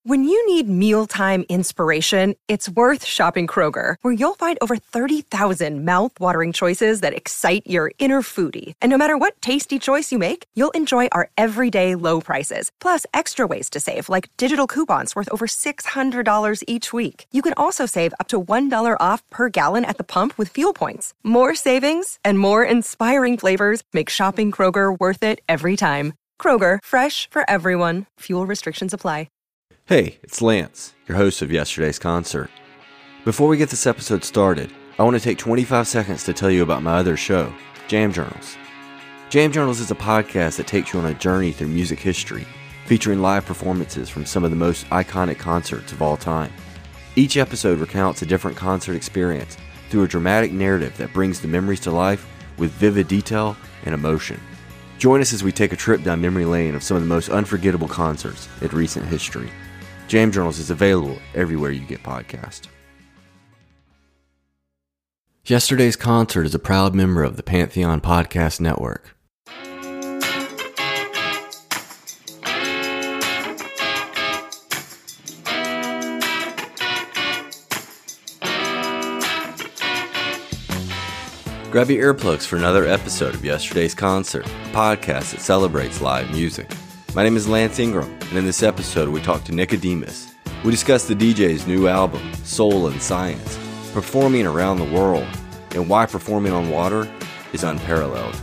When you need mealtime inspiration, it's worth shopping Kroger, where you'll find over 30,000 mouth-watering choices that excite your inner foodie. And no matter what tasty choice you make, you'll enjoy our everyday low prices, plus extra ways to save, like digital coupons worth over $600 each week. You can also save up to $1 off per gallon at the pump with fuel points. More savings and more inspiring flavors make shopping Kroger worth it every time. Kroger, fresh for everyone. Fuel restrictions apply. Hey, it's Lance, your host of yesterday's concert. Before we get this episode started, I want to take 25 seconds to tell you about my other show, Jam Journals. Jam Journals is a podcast that takes you on a journey through music history, featuring live performances from some of the most iconic concerts of all time. Each episode recounts a different concert experience through a dramatic narrative that brings the memories to life with vivid detail and emotion. Join us as we take a trip down memory lane of some of the most unforgettable concerts in recent history. Jam Journals is available everywhere you get podcasts. Yesterday's Concert is a proud member of the Pantheon Podcast Network. Grab your earplugs for another episode of Yesterday's Concert, a podcast that celebrates live music. My name is Lance Ingram, and in this episode we talk to Nicodemus. We discuss the DJ's new album, Soul and Science, performing around the world, and why performing on water is unparalleled.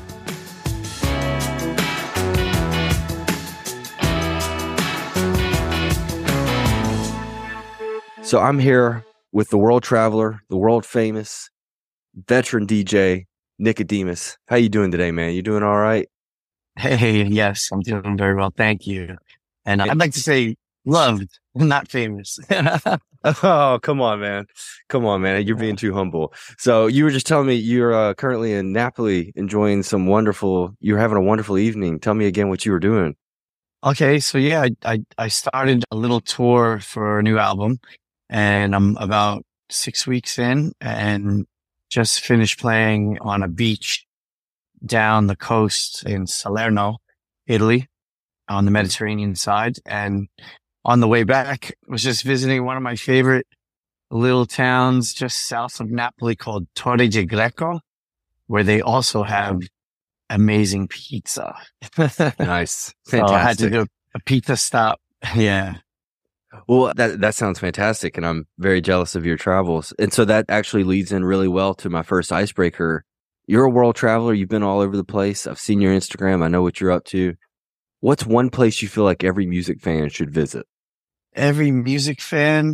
So I'm here with the world traveler, the world famous, veteran DJ, Nicodemus. How you doing today, man? You doing all right? Hey, yes, I'm doing very well. Thank you. And I'd like to say loved, not famous. Oh, come on, man. Come on, man. You're being too humble. So you were just telling me you're currently in Napoli enjoying you're having a wonderful evening. Tell me again what you were doing. Okay, so yeah, I started a little tour for a new album, and I'm about 6 weeks in and just finished playing on a beach down the coast in Salerno, Italy, on the Mediterranean side. And on the way back, was just visiting one of my favorite little towns just south of Napoli called Torre del Greco, where they also have amazing pizza. Nice. Fantastic. So I had to do a pizza stop. Yeah. Well, that sounds fantastic, and I'm very jealous of your travels. And so that actually leads in really well to my first icebreaker. You're a world traveler. You've been all over the place. I've seen your Instagram. I know what you're up to. What's one place you feel like every music fan should visit? Every music fan?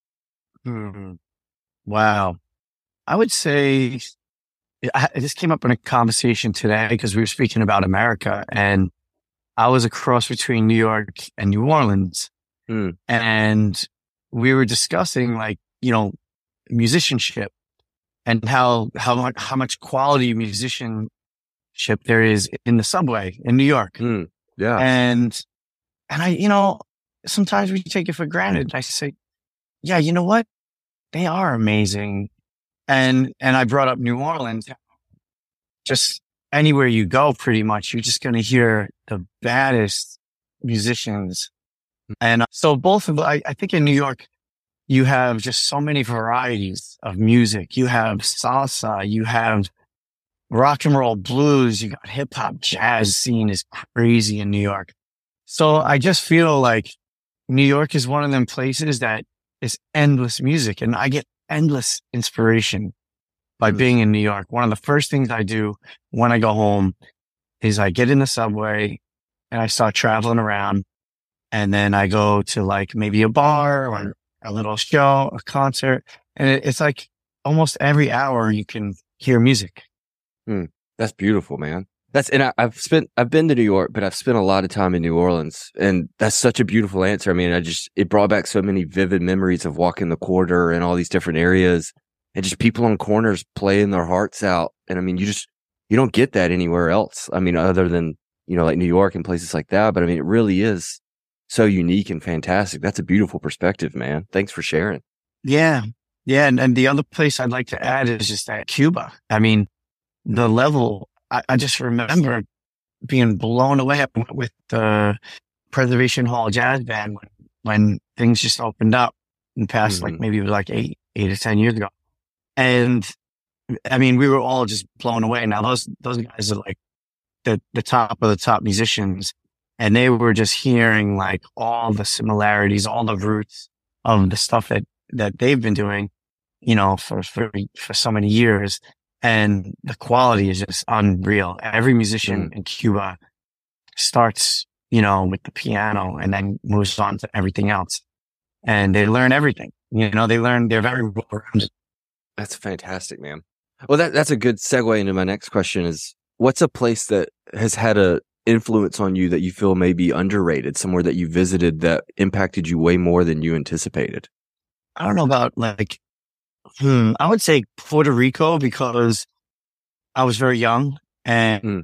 Wow. I would say, this came up in a conversation today because we were speaking about America, and I was a cross between New York and New Orleans. And we were discussing musicianship and how much quality musicianship there is in the subway in New York. Yeah. And I, sometimes we take it for granted. I say, yeah, you know what? They are amazing. And I brought up New Orleans. Just anywhere you go, pretty much, you're just going to hear the baddest musicians. And so both of, I think in New York, you have just so many varieties of music. You have salsa, you have rock and roll blues, you got hip hop, jazz scene is crazy in New York. So I just feel like New York is one of them places that is endless music, and I get endless inspiration by being in New York. One of the first things I do when I go home is I get in the subway and I start traveling around, and then I go to maybe a bar or a little show, a concert, and it's like almost every hour you can hear music. That's beautiful, man. I've been to New York, but I've spent a lot of time in New Orleans, and that's such a beautiful answer. I mean, it brought back so many vivid memories of walking the quarter and all these different areas, and just people on corners playing their hearts out. And I mean, you don't get that anywhere else. I mean, other than, like New York and places like that. But I mean, it really is so unique and fantastic. That's a beautiful perspective, man. Thanks for sharing. Yeah. Yeah. And the other place I'd like to add is just that Cuba. I mean, the level, I just remember being blown away with the Preservation Hall Jazz Band when things just opened up in the past, like maybe like 8 or 10 years ago. And I mean, we were all just blown away. Now those guys are like the top of the top musicians, and they were just hearing like all the similarities, all the roots of the stuff that they've been doing, for so many years. And the quality is just unreal. Every musician in Cuba starts, with the piano and then moves on to everything else. And they learn everything. They're very well-rounded. That's fantastic, man. Well, that's a good segue into my next question is, what's a place that has had a influence on you that you feel may be underrated, somewhere that you visited that impacted you way more than you anticipated? I don't know about like, I would say Puerto Rico, because I was very young and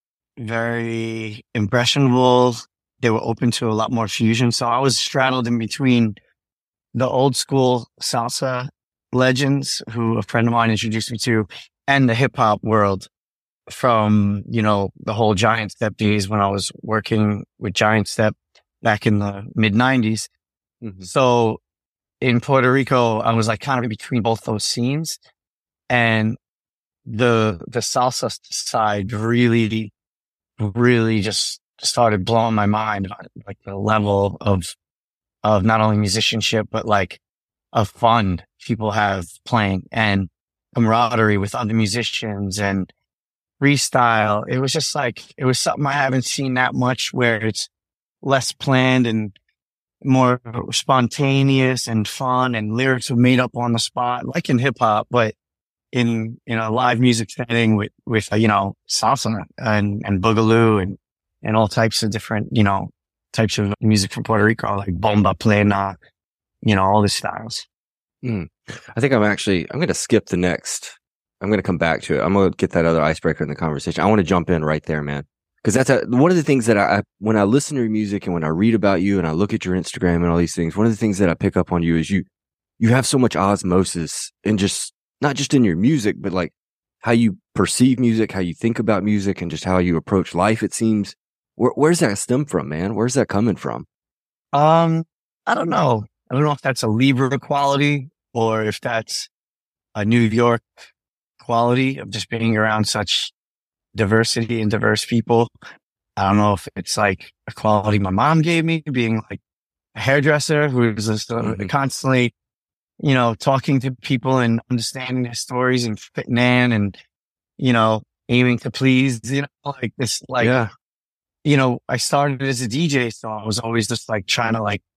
very impressionable. They were open to a lot more fusion. So I was straddled in between the old school salsa legends who a friend of mine introduced me to, and the hip hop world from, the whole Giant Step days when I was working with Giant Step back in the mid 90s. So in Puerto Rico, I was like kind of in between both those scenes, and the salsa side really, really just started blowing my mind about like the level of not only musicianship, but like of fun people have playing and camaraderie with other musicians and freestyle. It was just like, it was something I haven't seen that much, where it's less planned and more spontaneous and fun, and lyrics were made up on the spot, like in hip hop, but in a live music setting with salsa and boogaloo and all types of different, types of music from Puerto Rico, like bomba plena, all the styles. I think I'm going to skip the next. I'm going to come back to it. I'm going to get that other icebreaker in the conversation. I want to jump in right there, man. Because that's one of the things that when I listen to your music and when I read about you and I look at your Instagram and all these things, one of the things that I pick up on you is you have so much osmosis, and just not just in your music, but like how you perceive music, how you think about music, and just how you approach life. It seems, where's that stem from, man? Where's that coming from? I don't know. I don't know if that's a Libra quality or if that's a New York quality of just being around such diversity and diverse people. I don't know if it's like a quality my mom gave me, being like a hairdresser who was just constantly, talking to people and understanding their stories and fitting in and, aiming to please, like this, like, I started as a DJ, so I was always just like trying to like,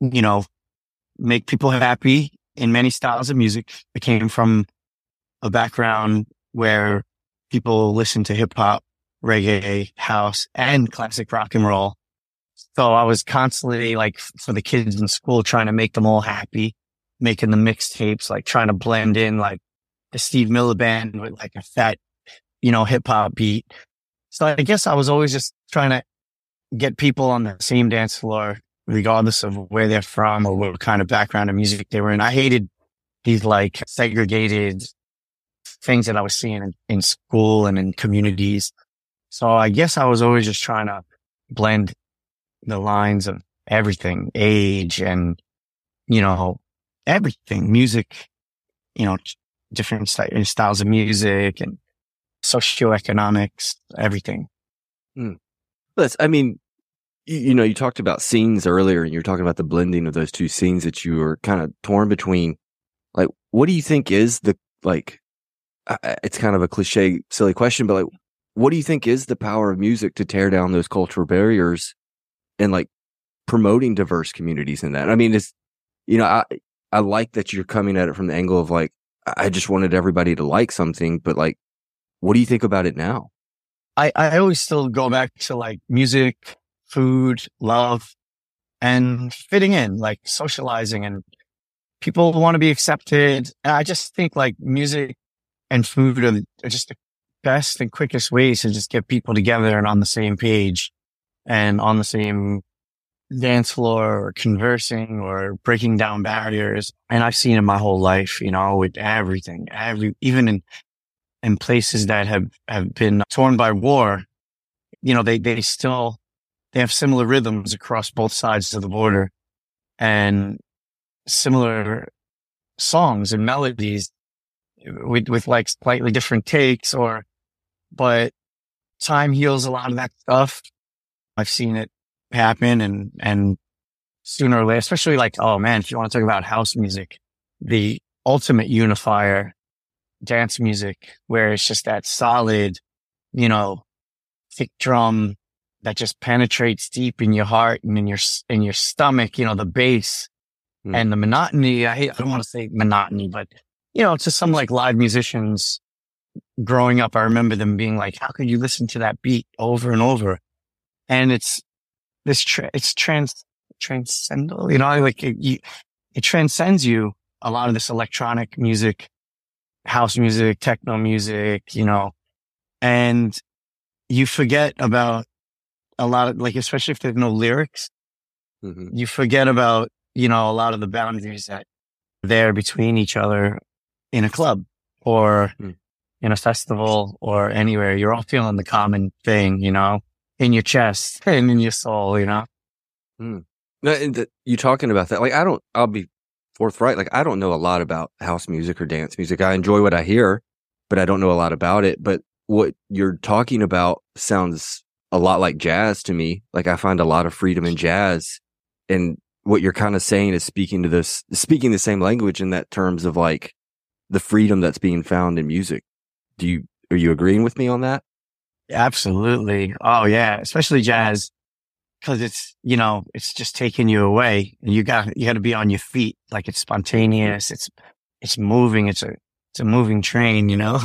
make people happy in many styles of music. I came from a background where people listen to hip hop, reggae, house, and classic rock and roll. So I was constantly like for the kids in school trying to make them all happy, making the mixtapes, like trying to blend in like the Steve Miller Band with like a fat, hip hop beat. So I guess I was always just trying to get people on the same dance floor, regardless of where they're from or what kind of background of music they were in. I hated these like segregated things that I was seeing in school and in communities. So I guess I was always just trying to blend the lines of everything, age and, everything, music, different styles of music and socioeconomics, everything. You talked about scenes earlier, and you were talking about the blending of those two scenes that you were kind of torn between. Like, what do you think is the, like, it's kind of a cliche, silly question, but like, what do you think is the power of music to tear down those cultural barriers and like promoting diverse communities in that? I mean, it's, I like that you're coming at it from the angle of like, I just wanted everybody to like something, but like, what do you think about it now? I always still go back to like music, food, love, and fitting in, like socializing, and people want to be accepted. And I just think like music and food are just the best and quickest ways to just get people together and on the same page and on the same dance floor or conversing or breaking down barriers. And I've seen it my whole life, with everything, even in places that have been torn by war, they have similar rhythms across both sides of the border. and similar songs and melodies with like slightly different takes but time heals a lot of that stuff. I've seen it happen and sooner or later, especially like, oh man, if you want to talk about house music, the ultimate unifier, dance music, where it's just that solid, thick drum that just penetrates deep in your heart and in your stomach, the bass and the monotony. I don't want to say monotony, but to some like live musicians growing up, I remember them being like, how could you listen to that beat over and over? And it's transcendental, like it transcends you. A lot of this electronic music, house music, techno music, and you forget about a lot of, like, especially if there's no lyrics, you forget about, a lot of the boundaries that are there between each other in a club or in a festival or anywhere. You're all feeling the common thing, in your chest and in your soul, You talking about that? Like, I'll be forthright. Like, I don't know a lot about house music or dance music. I enjoy what I hear, but I don't know a lot about it. But what you're talking about sounds a lot like jazz to me. Like, I find a lot of freedom in jazz, and what you're kind of saying is speaking the same language in that terms of like the freedom that's being found in music. Are you agreeing with me on that? Absolutely. Oh yeah. Especially jazz. Cause it's, it's just taking you away, and you got to be on your feet. Like, it's spontaneous. It's moving. It's a moving train,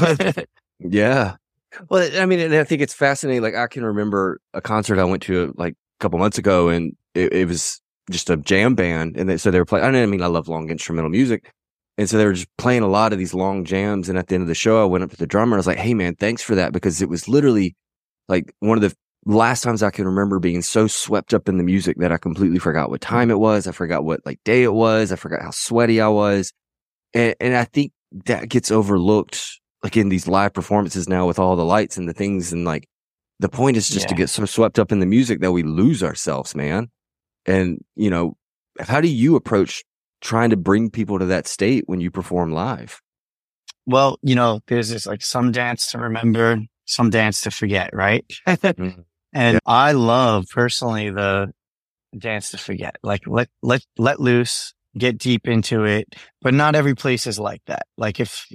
Yeah. Well, I mean, and I think it's fascinating. Like, I can remember a concert I went to like a couple months ago, and it was just a jam band. And so they were playing, I love long instrumental music. And so they were just playing a lot of these long jams. And at the end of the show, I went up to the drummer. I was like, hey man, thanks for that. Because it was literally like one of the last times I can remember being so swept up in the music that I completely forgot what time it was. I forgot what like day it was. I forgot how sweaty I was. And I think that gets overlooked like in these live performances now with all the lights and the things. And like, the point is just to get so swept up in the music that we lose ourselves, man. And, how do you approach trying to bring people to that state when you perform live? Well, there's this like some dance to remember, some dance to forget, right? And I love personally the dance to forget. Like, let loose, get deep into it, but not every place is like that. Like, if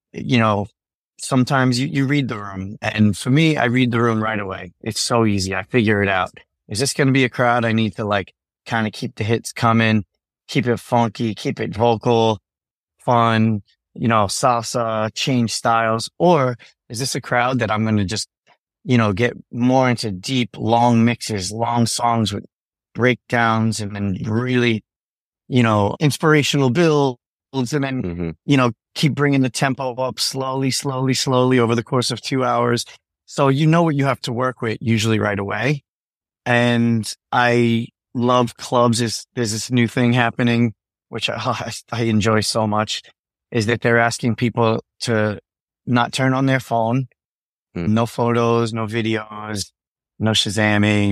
sometimes you read the room, and for me, I read the room right away. It's so easy. I figure it out. Is this going to be a crowd I need to like kind of keep the hits coming, keep it funky, keep it vocal, fun, salsa, change styles? Or is this a crowd that I'm going to just, get more into deep, long mixes, long songs with breakdowns, and then really, inspirational builds, and then, keep bringing the tempo up slowly over the course of 2 hours. So what you have to work with usually right away. And I love clubs. There's this new thing happening, which I enjoy so much, is that they're asking people to not turn on their phone, no photos, no videos, no Shazamming,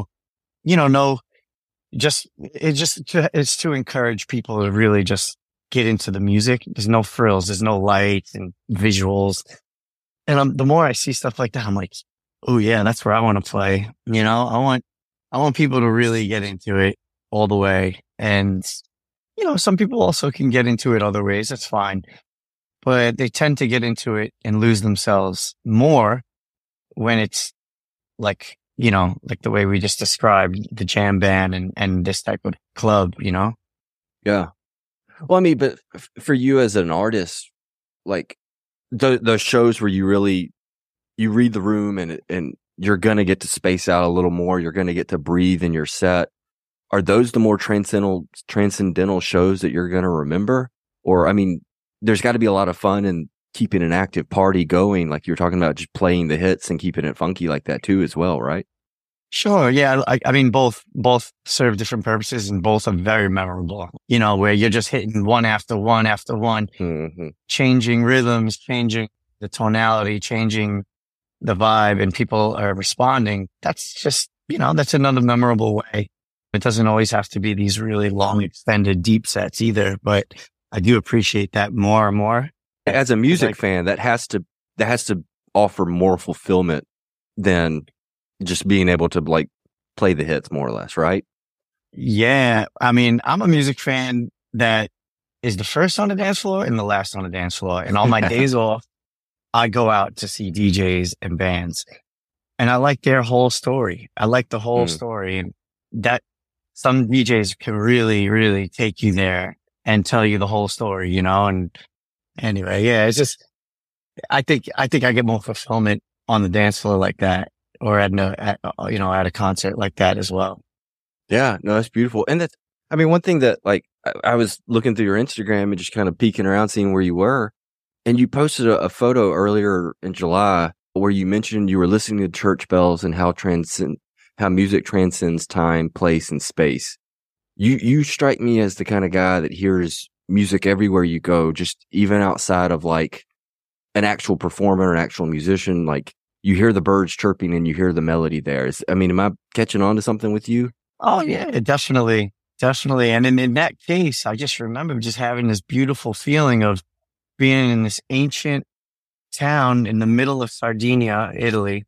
it's to encourage people to really just get into the music. There's no frills. There's no lights and visuals. And the more I see stuff like that, I'm like, oh yeah, that's where I want to play. I want people to really get into it all the way. And, some people also can get into it other ways. That's fine. But they tend to get into it and lose themselves more when it's like, like the way we just described, the jam band and this type of club, Yeah. Well, I mean, but for you as an artist, like those shows where you read the room and you're going to get to space out a little more, you're going to get to breathe in your set. Are those the more transcendental shows that you're going to remember? Or, I mean, there's got to be a lot of fun in keeping an active party going. Like you're talking about just playing the hits and keeping it funky like that too as well, right? Sure. Yeah. I mean, both serve different purposes, and both are very memorable, where you're just hitting one after one after one, changing rhythms, changing the tonality, changing the vibe, and people are responding. That's just, that's another memorable way It doesn't always have to be these really long, extended, deep sets either, but I do appreciate that more and more. As a music fan, that has to offer more fulfillment than just being able to like play the hits more or less, right? Yeah. I mean, I'm a music fan that is the first on the dance floor and the last on the dance floor. And on my days off, I go out to see DJs and bands, and I like their whole story. I like the whole story, and that some DJs can really, really take you there and tell you the whole story, you know? And anyway, yeah, it's just, I think I get more fulfillment on the dance floor like that, or at a concert like that as well. Yeah, no, that's beautiful. And that's, I mean, one thing that like, I was looking through your Instagram and just kind of peeking around, seeing where you were. And you posted a photo earlier in July where you mentioned you were listening to church bells and how music transcends time, place, and space. You strike me as the kind of guy that hears music everywhere you go, just even outside of like an actual performer, an actual musician. Like you hear the birds chirping and you hear the melody there. Am I catching on to something with you? Oh yeah, definitely. Definitely. And in that case, I just remember just having this beautiful feeling of being in this ancient town in the middle of Sardinia, Italy.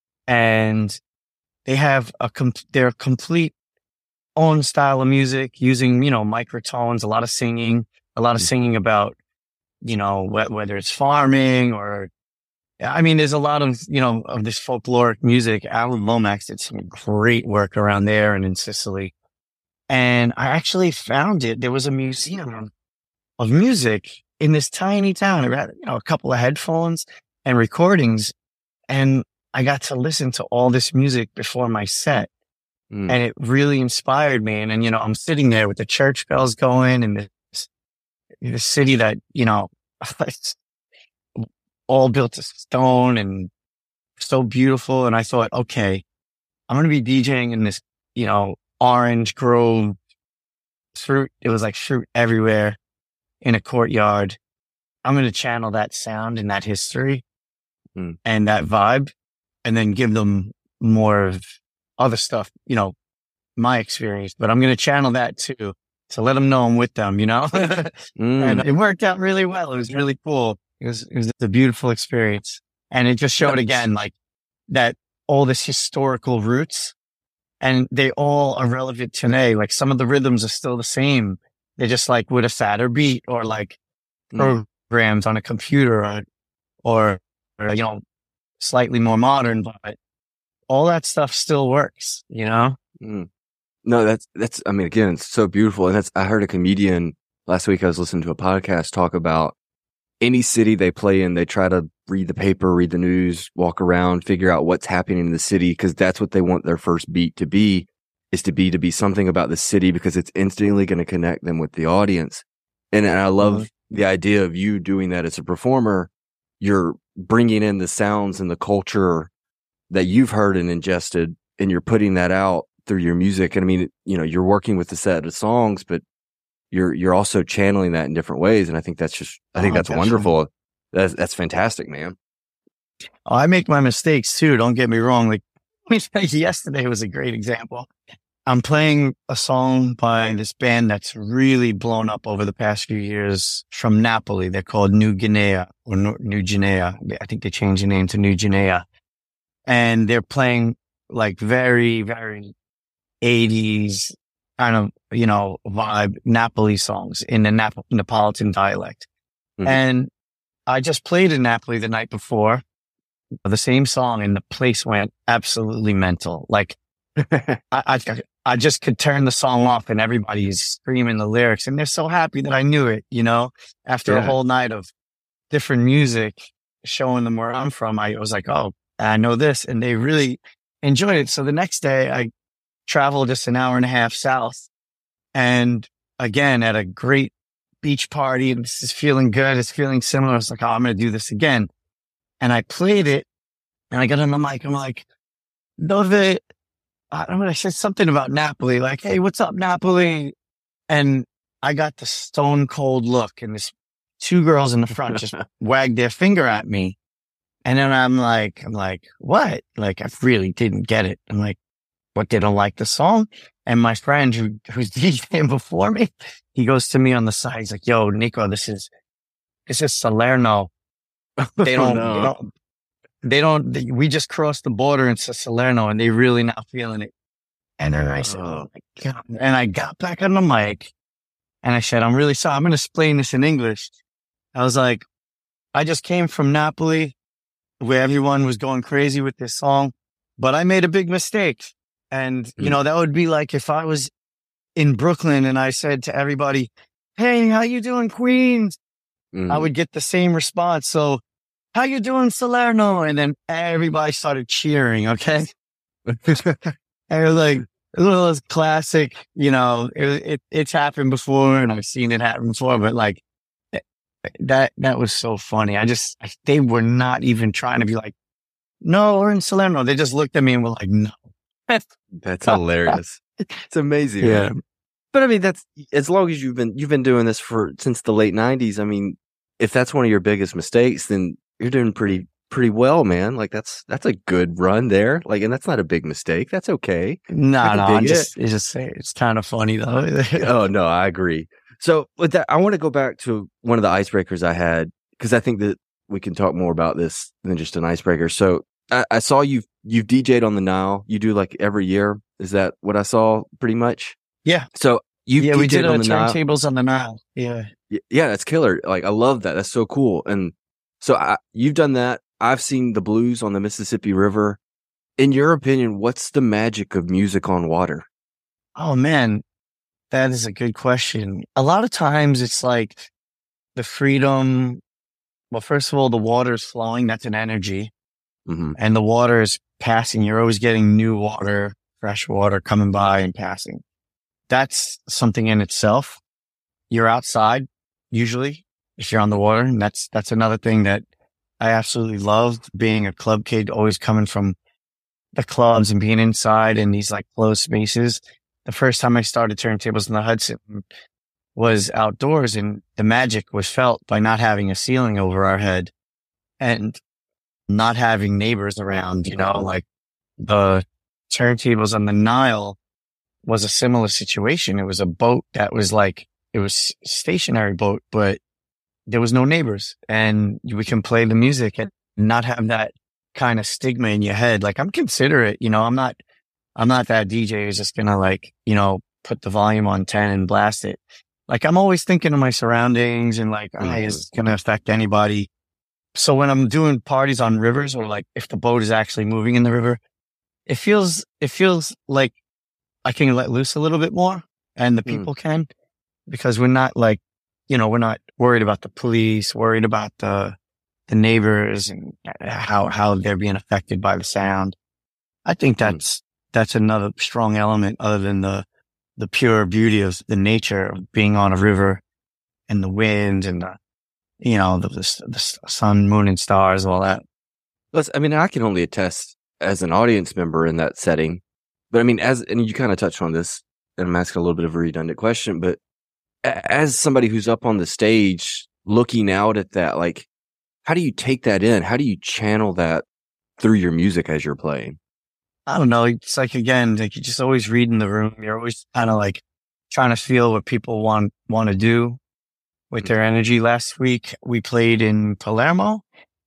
And they have their complete own style of music using, microtones, a lot of singing about, whether it's farming or, I mean, there's a lot of, of this folkloric music. Alan Lomax did some great work around there and in Sicily. And I actually found it. There was a museum of music in this tiny town. I had, a couple of headphones and recordings, and I got to listen to all this music before my set. And it really inspired me. And then, I'm sitting there with the church bells going in this city that, it's all built of stone and so beautiful. And I thought, okay, I'm going to be DJing in this, orange grove, fruit. It was like fruit everywhere in a courtyard. I'm going to channel that sound and that history and that vibe, and then give them more of other stuff, my experience, but I'm going to channel that too, to let them know I'm with them, and it worked out really well. It was really cool. It was a beautiful experience. And it just showed again, like that all this historical roots, and they all are relevant today. Like some of the rhythms are still the same. They're just like with a fatter beat or like programs on a computer or slightly more modern, but all that stuff still works, No, that's, I mean, again, it's so beautiful. And I heard a comedian last week, I was listening to a podcast talk about any city they play in, they try to read the paper, read the news, walk around, figure out what's happening in the city, because that's what they want their first beat to be, is to be something about the city, because it's instantly going to connect them with the audience. And I love the idea of you doing that as a performer. You're bringing in the sounds and the culture that you've heard and ingested, and you're putting that out through your music. And I mean, you're working with a set of songs, but you're also channeling that in different ways. And I think that's definitely wonderful. That's fantastic, man. Oh, I make my mistakes too. Don't get me wrong. Like yesterday was a great example. I'm playing a song by this band that's really blown up over the past few years from Napoli. They're called New Guinea or New Guinea. I think they changed the name to New Guinea. And they're playing like very, very 80s kind of, vibe Napoli songs in the Neapolitan dialect. And I just played in Napoli the night before, the same song, and the place went absolutely mental. Like I just could turn the song off and everybody's screaming the lyrics, and they're so happy that I knew it, after a whole night of different music, showing them where I'm from. I was like, oh, I know this, and they really enjoyed it. So the next day I traveled just an hour and a half south, and again at a great beach party, and this is feeling good. It's feeling similar. I was like, oh, I'm going to do this again. And I played it, and I got on the mic. I'm like, I said something about Napoli, like, hey, what's up, Napoli? And I got the stone cold look, and this two girls in the front just wagged their finger at me. And then I'm like, what? Like, I really didn't get it. I'm like, what, they don't like the song? And my friend who's DJing before me, he goes to me on the side. He's like, yo, Nico, this is Salerno. They don't, we just crossed the border into Salerno and they really not feeling it. And then I said, oh my God. And I got back on the mic and I said, I'm really sorry. I'm going to explain this in English. I was like, I just came from Napoli where everyone was going crazy with this song, but I made a big mistake. And, that would be like if I was in Brooklyn and I said to everybody, hey, how you doing, Queens? I would get the same response. So, how you doing, Salerno? And then everybody started cheering, okay? And it was like, it was classic, it's happened before and I've seen it happen before, but like, that was so funny. They were not even trying to be like, no, we're in Salerno. They just looked at me and were like, no. That's hilarious. It's amazing. Yeah. Man. But I mean, that's as long as you've been doing this since the late 90s. I mean, if that's one of your biggest mistakes, then you're doing pretty well, man. Like that's a good run there. Like, and that's not a big mistake. That's okay. No, it's kind of funny though. Oh no, I agree. So with that, I want to go back to one of the icebreakers I had, because I think that we can talk more about this than just an icebreaker. So I saw you've DJ'd on the Nile. You do like every year. Is that what I saw pretty much? Yeah. So we did on the turntables on the Nile. Yeah. Yeah, that's killer. Like I love that. That's so cool. And so you've done that. I've seen the blues on the Mississippi River. In your opinion, what's the magic of music on water? Oh man, that is a good question. A lot of times it's like the freedom. Well, first of all, the water is flowing. That's an energy. Mm-hmm. And the water is passing. You're always getting new water, fresh water coming by and passing. That's something in itself. You're outside usually if you're on the water. And that's another thing that I absolutely loved, being a club kid, always coming from the clubs and being inside in these like closed spaces. The first time I started turntables in the Hudson was outdoors, and the magic was felt by not having a ceiling over our head and not having neighbors around, like the turntables on the Nile was a similar situation. It was a boat that was like, it was a stationary boat, but there was no neighbors, and we can play the music and not have that kind of stigma in your head. Like I'm considerate, I'm not that DJ who's just gonna like, put the volume on 10 and blast it. Like I'm always thinking of my surroundings and like, is it gonna affect anybody? So when I'm doing parties on rivers, or like if the boat is actually moving in the river, it feels like I can let loose a little bit more, and the people can, because we're not like, we're not worried about the police, worried about the neighbors and how they're being affected by the sound. I think that's another strong element other than the pure beauty of the nature of being on a river and the wind and the sun, moon, and stars, all that. I mean, I can only attest as an audience member in that setting, but I mean, and you kind of touched on this, and I'm asking a little bit of a redundant question, but as somebody who's up on the stage looking out at that, like, how do you take that in? How do you channel that through your music as you're playing? I don't know. It's like, again, like you're just always reading the room. You're always kind of like trying to feel what people want to do with their energy. Last week we played in Palermo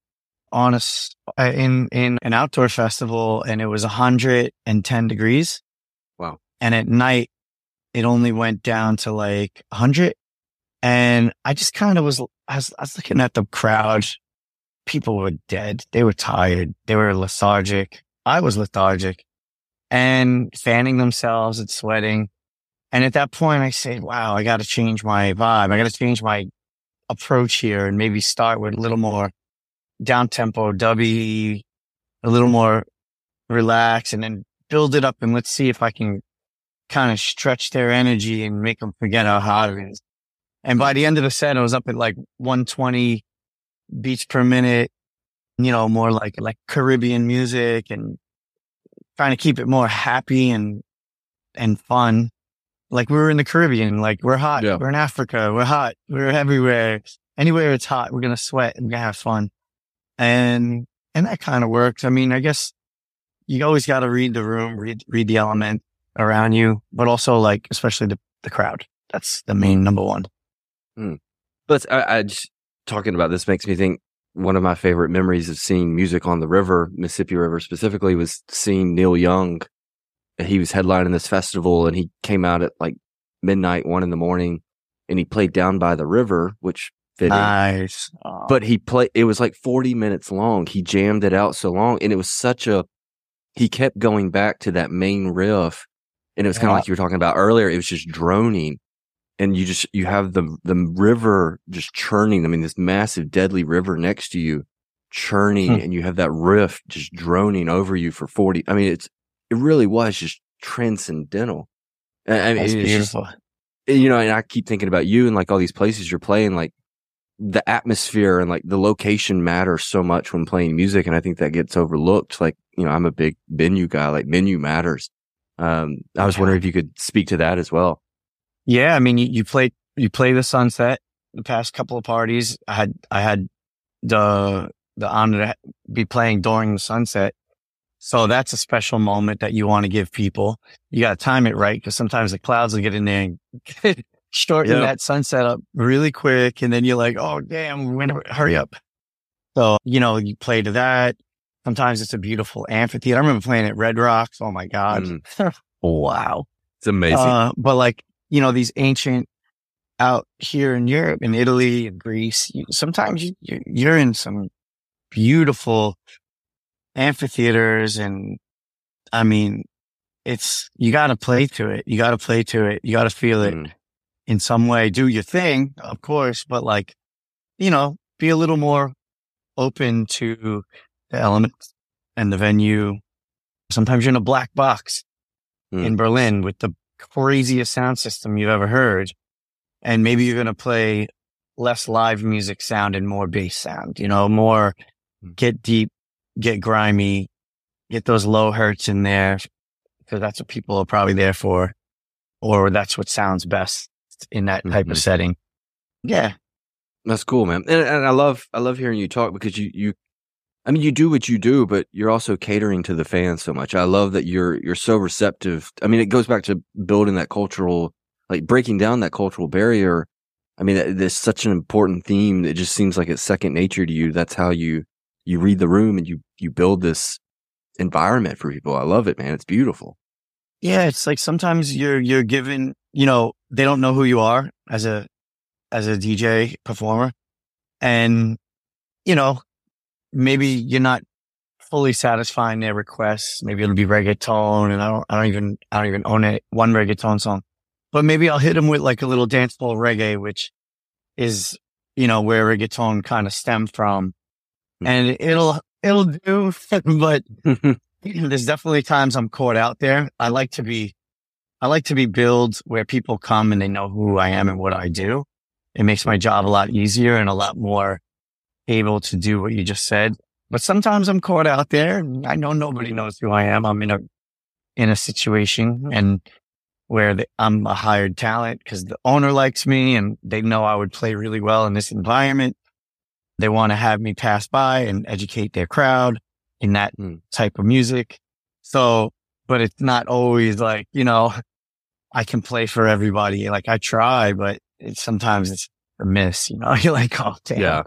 in an outdoor festival, and it was 110 degrees. Wow. And at night it only went down to like 100. And I just kind of I was looking at the crowd. People were dead. They were tired. They were lethargic. I was lethargic and fanning themselves and sweating. And at that point I said, wow, I got to change my vibe. I got to change my approach here and maybe start with a little more down tempo, dubby, a little more relaxed, and then build it up. And let's see if I can kind of stretch their energy and make them forget how hot it is. And by the end of the set, I was up at like 120 beats per minute, more like Caribbean music, and trying to keep it more happy and fun. Like we were in the Caribbean, like we're hot. Yeah. We're in Africa. We're hot. We're everywhere. Anywhere it's hot, we're going to sweat and we're going to have fun. And that kind of works. I mean, I guess you always got to read the room, read the element. around you, but also like, especially the crowd. That's the main number one. But I just talking about this makes me think one of my favorite memories of seeing music on the river, Mississippi River specifically, was seeing Neil Young. He was headlining this festival and he came out at like midnight, 1 a.m, and he played Down by the River, which fitting. Nice. But it was like 40 minutes long. He jammed it out so long, and it was he kept going back to that main riff, and it was kind of like you were talking about earlier. It was just droning, and you have the river just churning. I mean, this massive deadly river next to you churning, and you have that riff just droning over you for 40. I mean, it really was just transcendental. I mean, That's beautiful. And I keep thinking about you and like all these places you're playing, like the atmosphere and like the location matters so much when playing music. And I think that gets overlooked. Like, I'm a big venue guy, like venue matters. I was wondering if you could speak to that as well. Yeah. I mean, you play the Sunset, the past couple of parties. I had the honor to be playing during the Sunset. So that's a special moment that you want to give people. You got to time it right, because sometimes the clouds will get in there and shorten that sunset up really quick. And then you're like, oh, damn, we're going to hurry up. So, you play to that. Sometimes it's a beautiful amphitheater. I remember playing at Red Rocks. Oh, my God. Wow. It's amazing. But like, these ancient out here in Europe, in Italy and Greece, sometimes you're in some beautiful amphitheaters, and I mean, you got to play to it. You got to play to it. You got to feel it in some way. Do your thing, of course, but like, be a little more open to the elements and the venue. Sometimes you're in a black box in Berlin with the craziest sound system you've ever heard, and maybe you're going to play less live music sound and more bass sound. More get deep, get grimy, get those low hertz in there, because that's what people are probably there for, or that's what sounds best in that type of setting. Yeah. That's cool, man. And I love hearing you talk, because you do what you do, but you're also catering to the fans so much. I love that you're so receptive. I mean, it goes back to building that cultural, like breaking down that cultural barrier. I mean, there's such an important theme. It just seems like it's second nature to you. That's how you read the room, and you build this environment for people. I love it, man. It's beautiful. Yeah. It's like sometimes you're given, they don't know who you are as a DJ performer, and, maybe you're not fully satisfying their requests. Maybe it'll be reggaeton, and I don't even own one reggaeton song, but maybe I'll hit them with like a little dancehall reggae, which is, where reggaeton kind of stemmed from. And it'll do, but there's definitely times I'm caught out there. I like to be billed where people come and they know who I am and what I do. It makes my job a lot easier and a lot more able to do what you just said. But sometimes I'm caught out there, and I know nobody knows who I am. I'm in a situation and where I'm a hired talent because the owner likes me and they know I would play really well in this environment. They want to have me pass by and educate their crowd in that type of music. So, but it's not always like, I can play for everybody. Like I try, but sometimes it's a miss, you're like, oh, damn. Yeah.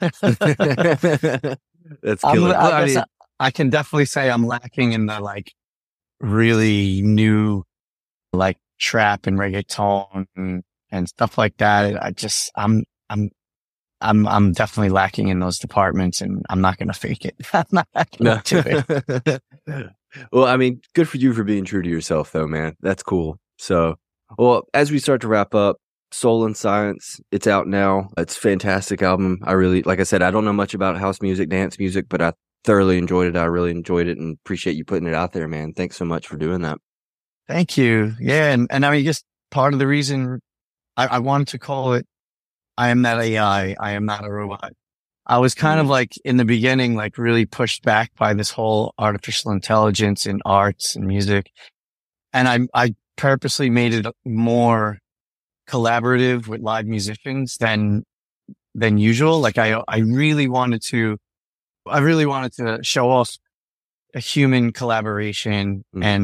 That's killer. I can definitely say I'm lacking in the like really new, like trap and reggaeton and stuff like that. I'm definitely lacking in those departments, and I'm not going to fake it. I'm not going to do it. Well, I mean, good for you for being true to yourself though, man. That's cool. So, well, as we start to wrap up, Soul and Science, it's out now. It's a fantastic album. Like I said, I don't know much about house music, dance music, but I thoroughly enjoyed it. I really enjoyed it and appreciate you putting it out there, man. Thanks so much for doing that. Thank you. Yeah. And I mean, just part of the reason I wanted to call it I Am Not AI, I Am Not a Robot. I was kind of like in the beginning, like really pushed back by this whole artificial intelligence in arts and music. And I purposely made it more collaborative with live musicians than usual. Like I really wanted to show off a human collaboration and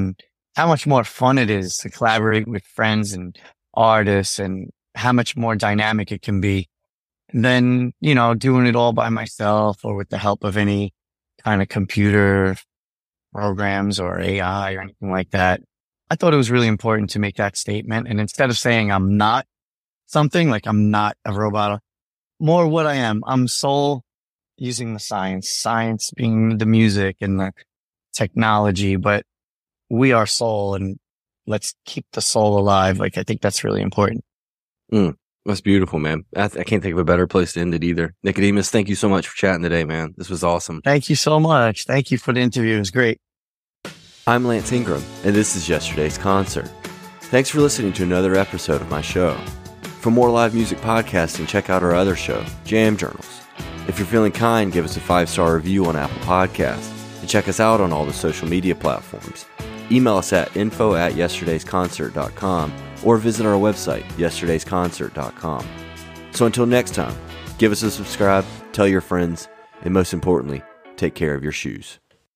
how much more fun it is to collaborate with friends and artists, and how much more dynamic it can be than, doing it all by myself or with the help of any kind of computer programs or AI or anything like that. I thought it was really important to make that statement. And instead of saying I'm not something, like I'm not a robot, more what I am. I'm soul using the science being the music and the technology, but we are soul, and let's keep the soul alive. Like, I think that's really important. That's beautiful, man. I can't think of a better place to end it either. Nicodemus, thank you so much for chatting today, man. This was awesome. Thank you so much. Thank you for the interview. It was great. I'm Lance Ingram, and this is Yesterday's Concert. Thanks for listening to another episode of my show. For more live music podcasting, check out our other show, Jam Journals. If you're feeling kind, give us a 5-star review on Apple Podcasts, and check us out on all the social media platforms. Email us at info@yesterdaysconcert.com or visit our website, yesterdaysconcert.com. So until next time, give us a subscribe, tell your friends, and most importantly, take care of your shoes.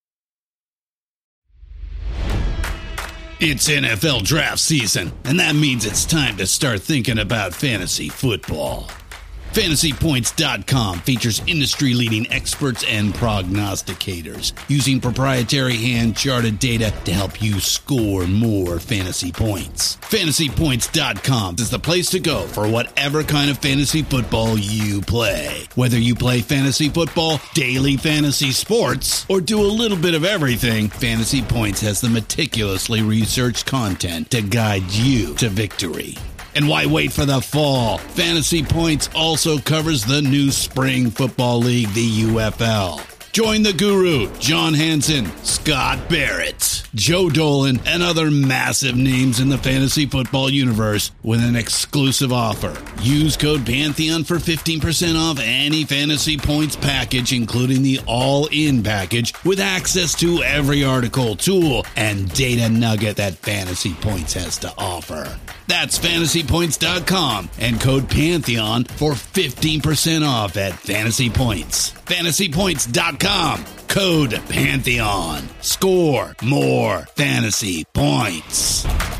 It's NFL draft season, and that means it's time to start thinking about fantasy football. FantasyPoints.com features industry-leading experts and prognosticators using proprietary hand-charted data to help you score more fantasy points. FantasyPoints.com is the place to go for whatever kind of fantasy football you play. Whether you play fantasy football, daily fantasy sports, or do a little bit of everything, Fantasy Points has the meticulously researched content to guide you to victory. And why wait for the fall? Fantasy Points also covers the new spring football league, the UFL. Join the guru, John Hansen, Scott Barrett, Joe Dolan, and other massive names in the fantasy football universe with an exclusive offer. Use code Pantheon for 15% off any Fantasy Points package, including the all-in package, with access to every article, tool, and data nugget that Fantasy Points has to offer. That's FantasyPoints.com and code Pantheon for 15% off at Fantasy Points. FantasyPoints.com, code Pantheon. Score more fantasy points.